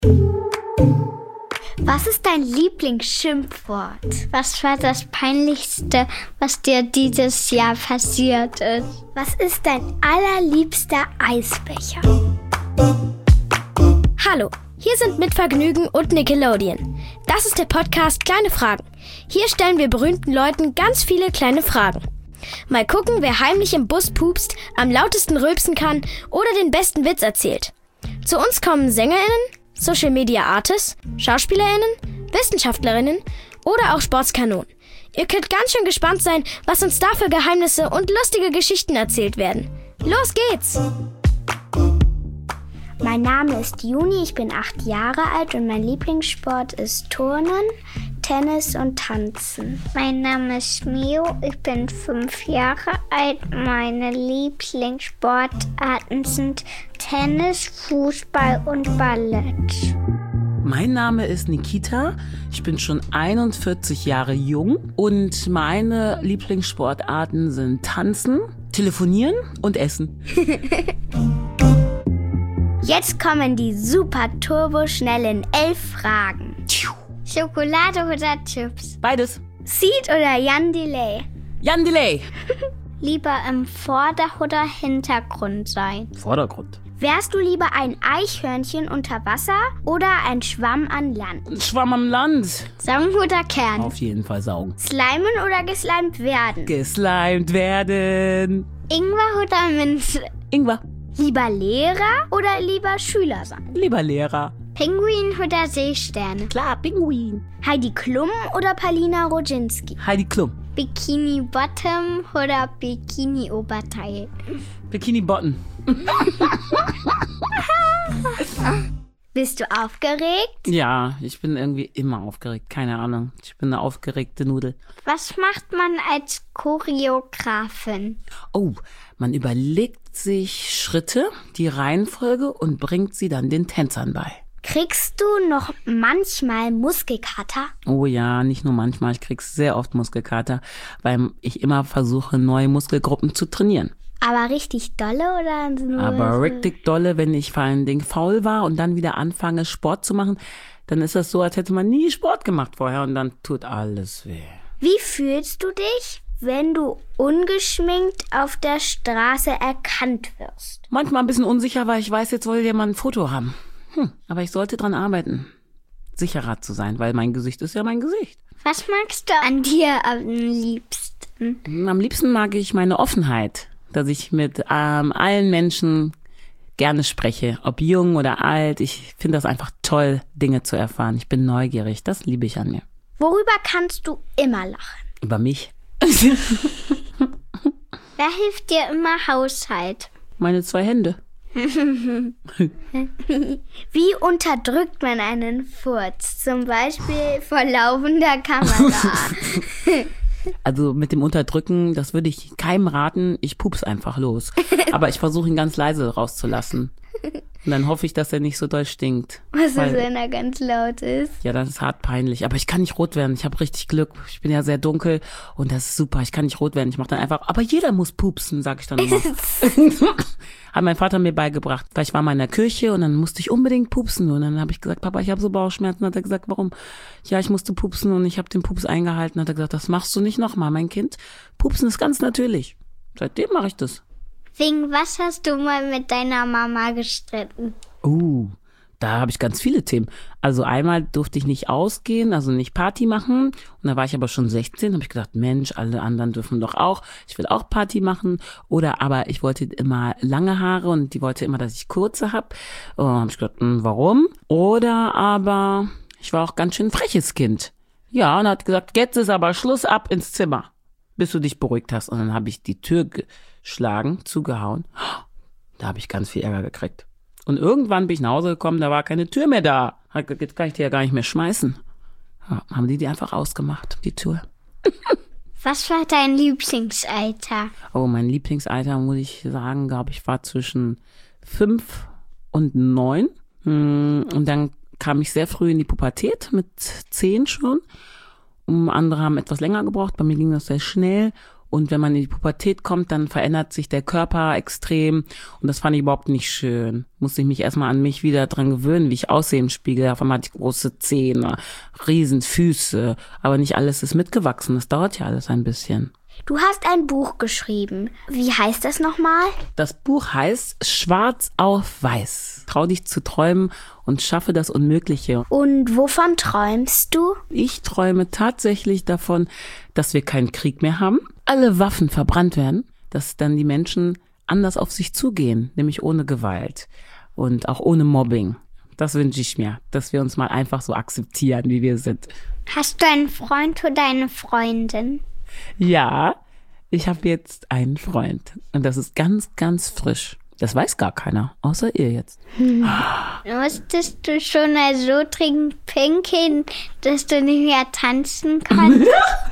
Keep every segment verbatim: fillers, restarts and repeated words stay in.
Was ist dein Lieblingsschimpfwort? Was war das Peinlichste, was dir dieses Jahr passiert ist? Was ist dein allerliebster Eisbecher? Hallo, hier sind Mit Vergnügen und Nickelodeon. Das ist der Podcast Kleine Fragen. Hier stellen wir berühmten Leuten ganz viele kleine Fragen. Mal gucken, wer heimlich im Bus pupst, am lautesten rülpsen kann oder den besten Witz erzählt. Zu uns kommen SängerInnen, Social Media Artists, SchauspielerInnen, WissenschaftlerInnen oder auch Sportskanonen. Ihr könnt ganz schön gespannt sein, was uns da für Geheimnisse und lustige Geschichten erzählt werden. Los geht's! Mein Name ist Juni, ich bin acht Jahre alt und mein Lieblingssport ist Turnen, Tennis und Tanzen. Mein Name ist Mio, ich bin fünf Jahre alt. Meine Lieblingssportarten sind Tennis, Fußball und Ballett. Mein Name ist Nikita, ich bin schon einundvierzig Jahre jung und meine Lieblingssportarten sind Tanzen, Telefonieren und Essen. Jetzt kommen die super turbo-schnellen elf Fragen. Schokolade oder Chips? Beides. Seed oder Jan Delay? Jan Delay. Lieber im Vorder- oder Hintergrund sein? Vordergrund. Wärst du lieber ein Eichhörnchen unter Wasser oder ein Schwamm an Land? Ein Schwamm am Land. Saugen oder Kern? Auf jeden Fall saugen. Slimen oder geslimed werden? Geslimed werden. Ingwer oder Minze? Ingwer. Lieber Lehrer oder lieber Schüler sein? Lieber Lehrer. Pinguin oder Seesterne? Klar, Pinguin. Heidi Klum oder Palina Roginski? Heidi Klum. Bikini Bottom oder Bikini Oberteil? Bikini Bottom. Bist du aufgeregt? Ja, ich bin irgendwie immer aufgeregt. Keine Ahnung. Ich bin eine aufgeregte Nudel. Was macht man als Choreografin? Oh, man überlegt sich Schritte, die Reihenfolge und bringt sie dann den Tänzern bei. Kriegst du noch manchmal Muskelkater? Oh ja, nicht nur manchmal. Ich krieg sehr oft Muskelkater, weil ich immer versuche, neue Muskelgruppen zu trainieren. Aber richtig dolle oder nur Aber so? richtig dolle, wenn ich vor allen Dingen faul war und dann wieder anfange, Sport zu machen, dann ist das so, als hätte man nie Sport gemacht vorher und dann tut alles weh. Wie fühlst du dich, wenn du ungeschminkt auf der Straße erkannt wirst? Manchmal ein bisschen unsicher, weil ich weiß, jetzt will jemand ein Foto haben. Hm, aber ich sollte dran arbeiten, sicherer zu sein, weil mein Gesicht ist ja mein Gesicht. Was magst du an dir am liebsten? Am liebsten mag ich meine Offenheit, dass ich mit ähm, allen Menschen gerne spreche, ob jung oder alt. Ich finde das einfach toll, Dinge zu erfahren. Ich bin neugierig, das liebe ich an mir. Worüber kannst du immer lachen? Über mich. Wer hilft dir immer Haushalt? Meine zwei Hände. Wie unterdrückt man einen Furz? Zum Beispiel vor laufender Kamera. Also mit dem Unterdrücken, das würde ich keinem raten. Ich pups einfach los. Aber ich versuche ihn ganz leise rauszulassen. Und dann hoffe ich, dass er nicht so doll stinkt. Was Weil, ist, wenn er ganz laut ist? Ja, das ist hart peinlich. Aber ich kann nicht rot werden. Ich habe richtig Glück. Ich bin ja sehr dunkel und das ist super. Ich kann nicht rot werden. Ich mache dann einfach, aber jeder muss pupsen, sag ich dann immer. Hat mein Vater mir beigebracht. Weil ich war mal in der Kirche und dann musste ich unbedingt pupsen. Und dann habe ich gesagt, Papa, ich habe so Bauchschmerzen. Hat er gesagt, warum? Ja, ich musste pupsen und ich habe den Pups eingehalten. Hat er gesagt, das machst du nicht nochmal, mein Kind. Pupsen ist ganz natürlich. Seitdem mache ich das. Wegen was hast du mal mit deiner Mama gestritten? Uh, da habe ich ganz viele Themen. Also einmal durfte ich nicht ausgehen, also nicht Party machen. Und da war ich aber schon sechzehn, habe ich gedacht, Mensch, alle anderen dürfen doch auch. Ich will auch Party machen. Oder aber ich wollte immer lange Haare und die wollte immer, dass ich kurze habe. Und dann habe ich gedacht, mh, warum? Oder aber ich war auch ganz schön ein freches Kind. Ja, und hat gesagt, jetzt ist aber Schluss, ab ins Zimmer, bis du dich beruhigt hast. Und dann habe ich die Tür geschlagen, zugehauen. Da habe ich ganz viel Ärger gekriegt. Und irgendwann bin ich nach Hause gekommen, da war keine Tür mehr da. Hat gesagt, jetzt kann ich die ja gar nicht mehr schmeißen. Ja, haben die die einfach ausgemacht, die Tür. Was war dein Lieblingsalter? Oh, mein Lieblingsalter, muss ich sagen, glaube ich, war zwischen fünf und neun. Und dann kam ich sehr früh in die Pubertät, mit zehn schon. Um andere haben etwas länger gebraucht, bei mir ging das sehr schnell. Und wenn man in die Pubertät kommt, dann verändert sich der Körper extrem. Und das fand ich überhaupt nicht schön. Musste ich mich erstmal an mich wieder dran gewöhnen, wie ich aussehe im Spiegel. Auf einmal hatte ich große Zähne, riesen Füße. Aber nicht alles ist mitgewachsen. Das dauert ja alles ein bisschen. Du hast ein Buch geschrieben. Wie heißt das nochmal? Das Buch heißt Schwarz auf Weiß. Trau dich zu träumen und schaffe das Unmögliche. Und wovon träumst du? Ich träume tatsächlich davon, dass wir keinen Krieg mehr haben, alle Waffen verbrannt werden, dass dann die Menschen anders auf sich zugehen, nämlich ohne Gewalt und auch ohne Mobbing. Das wünsche ich mir, dass wir uns mal einfach so akzeptieren, wie wir sind. Hast du einen Freund oder eine Freundin? Ja, ich habe jetzt einen Freund und das ist ganz, ganz frisch. Das weiß gar keiner, außer ihr jetzt. Hm. Musstest du schon mal so dringend pinkeln, dass du nicht mehr tanzen kannst?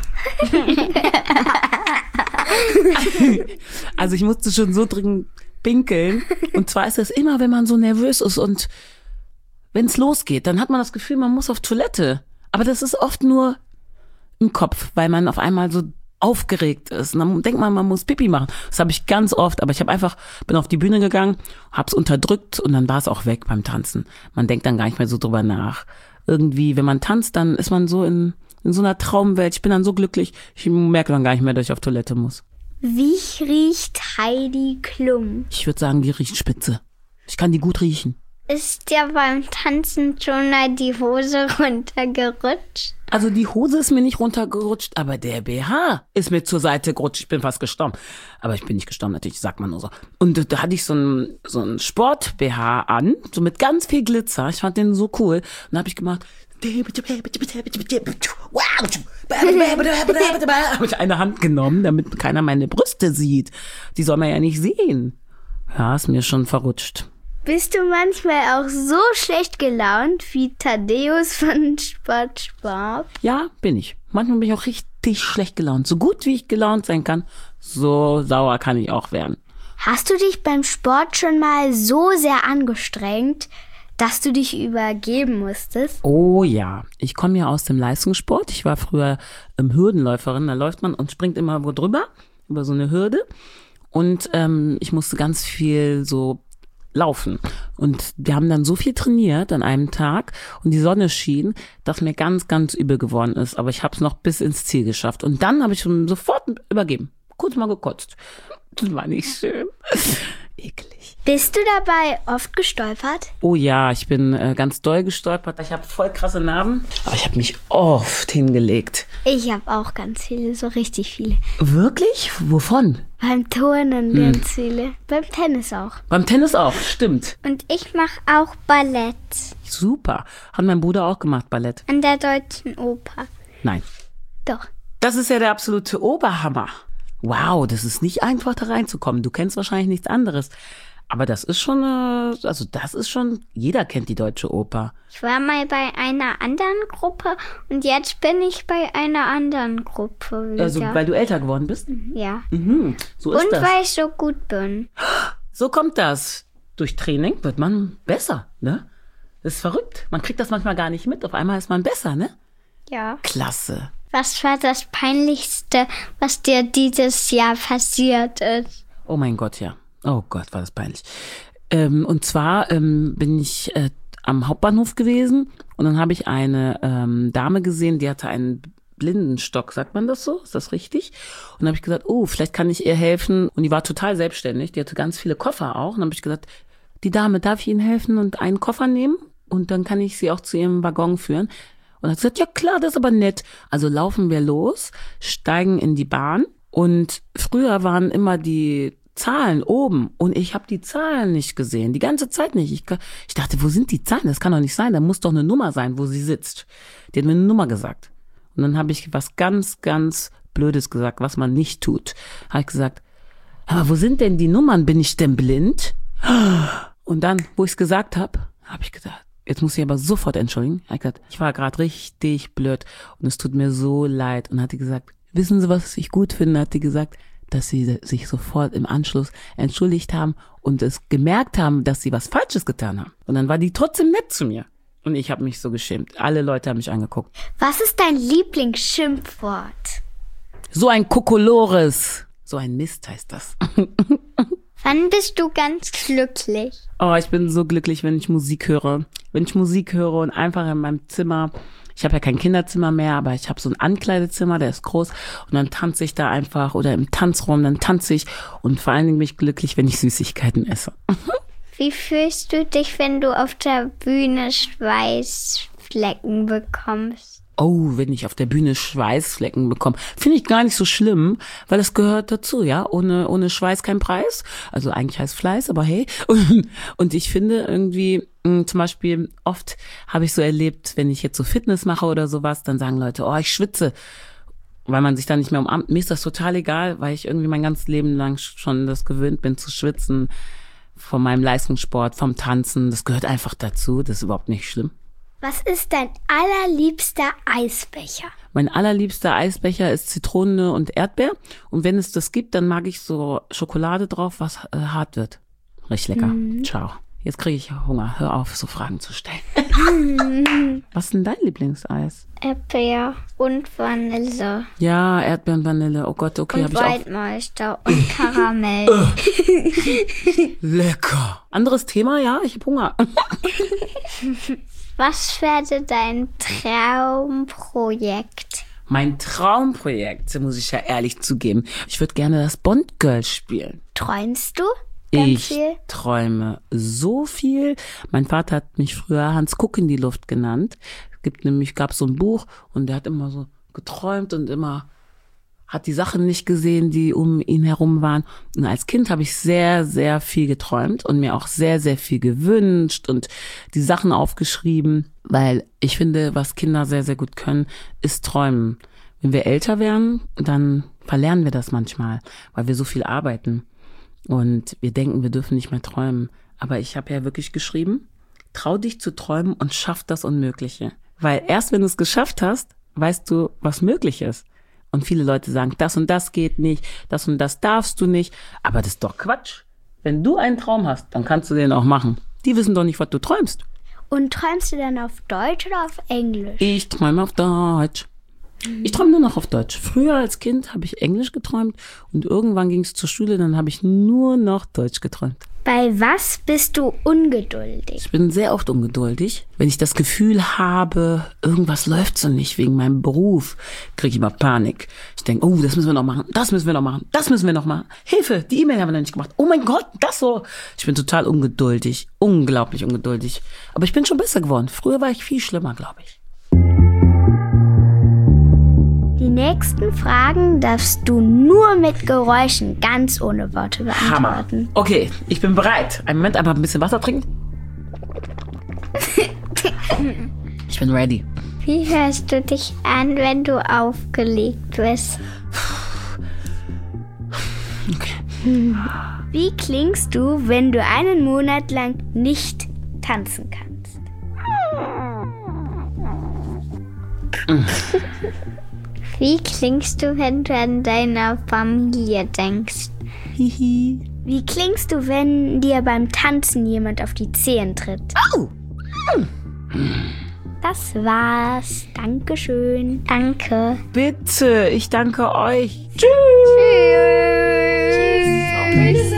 Also ich musste schon so dringend pinkeln. Und zwar ist es immer, wenn man so nervös ist und wenn es losgeht, dann hat man das Gefühl, man muss auf Toilette. Aber das ist oft nur im Kopf, weil man auf einmal so aufgeregt ist. Und dann denkt man, man muss Pipi machen. Das habe ich ganz oft, aber ich habe einfach, bin auf die Bühne gegangen, hab's unterdrückt und dann war es auch weg beim Tanzen. Man denkt dann gar nicht mehr so drüber nach. Irgendwie, wenn man tanzt, dann ist man so in, in so einer Traumwelt. Ich bin dann so glücklich, ich merke dann gar nicht mehr, dass ich auf Toilette muss. Wie riecht Heidi Klum? Ich würde sagen, die riecht spitze. Ich kann die gut riechen. Ist dir beim Tanzen schon mal die Hose runtergerutscht? Also die Hose ist mir nicht runtergerutscht, aber der B H ist mir zur Seite gerutscht. Ich bin fast gestorben. Aber ich bin nicht gestorben, natürlich, sagt man nur so. Und da hatte ich so einen so einen Sport-B H an, so mit ganz viel Glitzer. Ich fand den so cool. Und dann habe ich gemacht, habe ich eine Hand genommen, damit keiner meine Brüste sieht. Die soll man ja nicht sehen. Ja, ist mir schon verrutscht. Bist du manchmal auch so schlecht gelaunt wie Thaddeus von SpongeBob? Ja, bin ich. Manchmal bin ich auch richtig schlecht gelaunt. So gut wie ich gelaunt sein kann, so sauer kann ich auch werden. Hast du dich beim Sport schon mal so sehr angestrengt, dass du dich übergeben musstest? Oh ja, ich komme ja aus dem Leistungssport. Ich war früher ähm, Hürdenläuferin. Da läuft man und springt immer wo drüber, über so eine Hürde. Und ähm, ich musste ganz viel so laufen. Und wir haben dann so viel trainiert an einem Tag und die Sonne schien, dass mir ganz, ganz übel geworden ist. Aber ich habe es noch bis ins Ziel geschafft. Und dann habe ich schon sofort übergeben. Kurz mal gekotzt. Das war nicht schön. Eklig. Bist du dabei oft gestolpert? Oh ja, ich bin äh, ganz doll gestolpert. Ich habe voll krasse Narben. Aber ich habe mich oft hingelegt. Ich habe auch ganz viele, so richtig viele. Wirklich? Wovon? Beim Turnen Hm. ganz viele. Beim Tennis auch. Beim Tennis auch, stimmt. Und ich mache auch Ballett. Super. Hat mein Bruder auch gemacht, Ballett. An der Deutschen Oper. Nein. Doch. Das ist ja der absolute Oberhammer. Wow, das ist nicht einfach, da reinzukommen. Du kennst wahrscheinlich nichts anderes. Aber das ist schon, äh, also das ist schon, jeder kennt die Deutsche Oper. Ich war mal bei einer anderen Gruppe und jetzt bin ich bei einer anderen Gruppe wieder. Also, weil du älter geworden bist? Ja. Mhm, so ist Und das. weil ich so gut bin. So kommt das. Durch Training wird man besser, ne? Das ist verrückt. Man kriegt das manchmal gar nicht mit. Auf einmal ist man besser, ne? Ja. Klasse. Was war das Peinlichste, was dir dieses Jahr passiert ist? Oh mein Gott, ja. Oh Gott, war das peinlich. Ähm, und zwar ähm, bin ich äh, am Hauptbahnhof gewesen und dann habe ich eine ähm, Dame gesehen, die hatte einen Blindenstock, sagt man das so? Ist das richtig? Und dann habe ich gesagt, oh, vielleicht kann ich ihr helfen. Und die war total selbstständig, die hatte ganz viele Koffer auch. Und dann habe ich gesagt, die Dame, darf ich Ihnen helfen und einen Koffer nehmen? Und dann kann ich sie auch zu ihrem Waggon führen. Und hat gesagt, ja klar, das ist aber nett. Also laufen wir los, steigen in die Bahn. Und früher waren immer die Zahlen oben und ich habe die Zahlen nicht gesehen, die ganze Zeit nicht. Ich, ich dachte, wo sind die Zahlen? Das kann doch nicht sein, da muss doch eine Nummer sein, wo sie sitzt. Die hat mir eine Nummer gesagt. Und dann habe ich was ganz, ganz Blödes gesagt, was man nicht tut. Habe ich gesagt, aber wo sind denn die Nummern? Bin ich denn blind? Und dann, wo ich es gesagt habe, habe ich gesagt, jetzt muss ich aber sofort entschuldigen. Habe ich gesagt, ich war gerade richtig blöd und es tut mir so leid. Und hat die gesagt, wissen Sie, was ich gut finde? Hat die gesagt, dass sie sich sofort im Anschluss entschuldigt haben und es gemerkt haben, dass sie was Falsches getan haben. Und dann war die trotzdem nett zu mir. Und ich habe mich so geschämt. Alle Leute haben mich angeguckt. Was ist dein Lieblingsschimpfwort? So ein Kokolores. So ein Mist heißt das. Wann bist du ganz glücklich? Oh, ich bin so glücklich, wenn ich Musik höre. Wenn ich Musik höre und einfach in meinem Zimmer, ich habe ja kein Kinderzimmer mehr, aber ich habe so ein Ankleidezimmer, der ist groß und dann tanze ich da einfach oder im Tanzraum, dann tanze ich und vor allen Dingen bin ich glücklich, wenn ich Süßigkeiten esse. Wie fühlst du dich, wenn du auf der Bühne Schweißflecken bekommst? Oh, wenn ich auf der Bühne Schweißflecken bekomme, finde ich gar nicht so schlimm, weil es gehört dazu, ja. Ohne ohne Schweiß kein Preis. Also eigentlich heißt Fleiß, aber hey. Und, und ich finde irgendwie, mh, zum Beispiel oft habe ich so erlebt, wenn ich jetzt so Fitness mache oder sowas, dann sagen Leute, oh, ich schwitze, weil man sich dann nicht mehr umarmt. Mir ist das total egal, weil ich irgendwie mein ganzes Leben lang schon das gewöhnt bin zu schwitzen, von meinem Leistungssport, vom Tanzen. Das gehört einfach dazu. Das ist überhaupt nicht schlimm. Was ist dein allerliebster Eisbecher? Mein allerliebster Eisbecher ist Zitrone und Erdbeer. Und wenn es das gibt, dann mag ich so Schokolade drauf, was äh, hart wird. Richtig lecker. Mhm. Ciao. Jetzt kriege ich Hunger. Hör auf, so Fragen zu stellen. Was ist denn dein Lieblingseis? Erdbeer und Vanille. Ja, Erdbeer und Vanille. Oh Gott, okay, habe ich auch. Und Waldmeister und Karamell. Lecker. Anderes Thema, ja, ich habe Hunger. Was wäre dein Traumprojekt? Mein Traumprojekt, muss ich ja ehrlich zugeben. Ich würde gerne das Bond-Girl spielen. Träumst du ganz ich viel? träume so viel. Mein Vater hat mich früher Hans Kuck in die Luft genannt. Es gibt nämlich, gab so ein Buch und der hat immer so geträumt und immer hat die Sachen nicht gesehen, die um ihn herum waren. Und als Kind habe ich sehr, sehr viel geträumt und mir auch sehr, sehr viel gewünscht und die Sachen aufgeschrieben, weil ich finde, was Kinder sehr, sehr gut können, ist träumen. Wenn wir älter werden, dann verlernen wir das manchmal, weil wir so viel arbeiten und wir denken, wir dürfen nicht mehr träumen. Aber ich habe ja wirklich geschrieben, trau dich zu träumen und schaff das Unmögliche. Weil erst wenn du es geschafft hast, weißt du, was möglich ist. Und viele Leute sagen, das und das geht nicht, das und das darfst du nicht. Aber das ist doch Quatsch. Wenn du einen Traum hast, dann kannst du den auch machen. Die wissen doch nicht, was du träumst. Und träumst du dann auf Deutsch oder auf Englisch? Ich träume auf Deutsch. Ich träume nur noch auf Deutsch. Früher als Kind habe ich Englisch geträumt und irgendwann ging es zur Schule, dann habe ich nur noch Deutsch geträumt. Bei was bist du ungeduldig? Ich bin sehr oft ungeduldig. Wenn ich das Gefühl habe, irgendwas läuft so nicht wegen meinem Beruf, kriege ich immer Panik. Ich denke, oh, das müssen wir noch machen, das müssen wir noch machen, das müssen wir noch machen. Hilfe, die E-Mail haben wir noch nicht gemacht. Oh mein Gott, das so. Ich bin total ungeduldig, unglaublich ungeduldig. Aber ich bin schon besser geworden. Früher war ich viel schlimmer, glaube ich. Die nächsten Fragen darfst du nur mit Geräuschen, ganz ohne Worte beantworten. Hammer. Okay, ich bin bereit. Einen Moment, einfach ein bisschen Wasser trinken. Ich bin ready. Wie hörst du dich an, wenn du aufgelegt bist? Okay. Wie klingst du, wenn du einen Monat lang nicht tanzen kannst? Wie klingst du, wenn du an deine Familie denkst? Hihi. Wie klingst du, wenn dir beim Tanzen jemand auf die Zehen tritt? Au! Das war's. Dankeschön. Danke. Bitte, ich danke euch. Tschüss. Tschüss.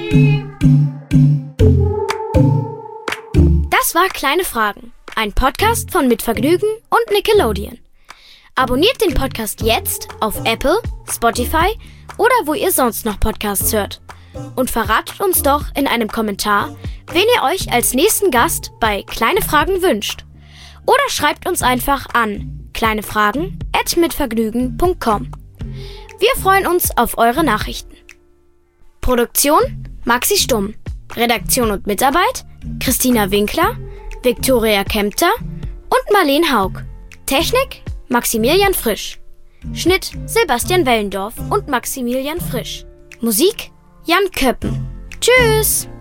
Das war Kleine Fragen, ein Podcast von Mit Vergnügen und Nickelodeon. Abonniert den Podcast jetzt auf Apple, Spotify oder wo ihr sonst noch Podcasts hört. Und verratet uns doch in einem Kommentar, wen ihr euch als nächsten Gast bei Kleine Fragen wünscht. Oder schreibt uns einfach an kleinefragen at mitvergnügen punkt com. Wir freuen uns auf eure Nachrichten. Produktion Maxi Stumm. Redaktion und Mitarbeit Christina Winkler, Viktoria Kempter und Marleen Haug. Technik Maximilian Frisch. Schnitt Sebastian Wellendorf und Maximilian Frisch. Musik Jan Köppen. Tschüss!